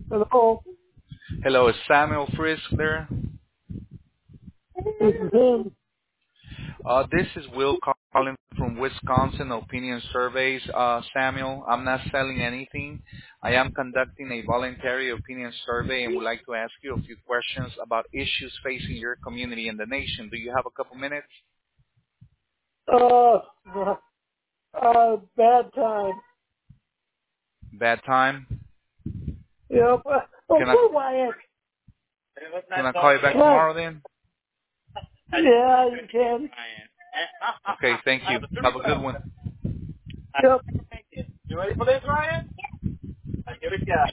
Hello, Hello, is Samuel Frisk there? this is him. This is Will calling from Wisconsin Opinion Surveys. Samuel, I'm not selling anything. I am conducting a voluntary opinion survey and would like to ask you a few questions about issues facing your community and the nation. Do you have a couple minutes? Uh, bad time. Bad time? Yep. Oh, Can I poor Wyatt. can I call you back Yes. tomorrow then? Yeah, you can. Okay, thank you. Have a good one. Yep. You ready for this, Ryan? Here we go.